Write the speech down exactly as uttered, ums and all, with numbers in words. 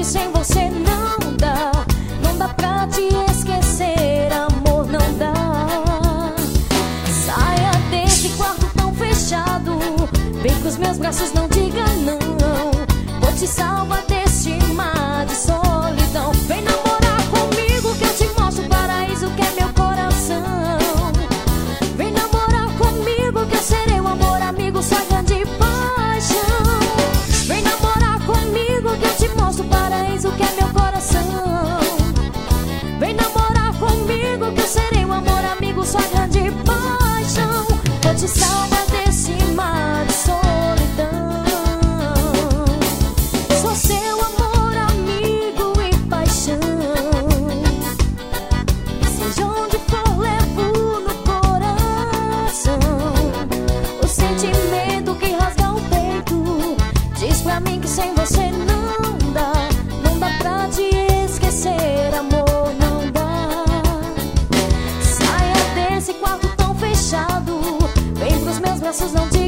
sem você não dá. Não dá pra te esquecer, amor, não dá. Saia desse quarto tão fechado, vem pros meus braços, não diga não. Vou te salvar desse mar de solidão. Vem namorar comigo que eu te mostro o paraíso que é meu coração. Vem namorar comigo que eu serei o amor amigo, sua grande paixão. Vem namorar comigo que eu te mostro o paraíso que é meu coração. Vem namorar comigo que eu serei o amor amigo, sua grande paixão. Vou te salvar desse mar de solidão. Sou seu amor amigo e paixão. Seja onde for, levo no coração o sentimento que rasga o peito. Diz pra mim que sem você não dá. Não dá pra te esquecer, amor, não dá. Saia desse quarto tão fechado, vem pros meus braços, não diga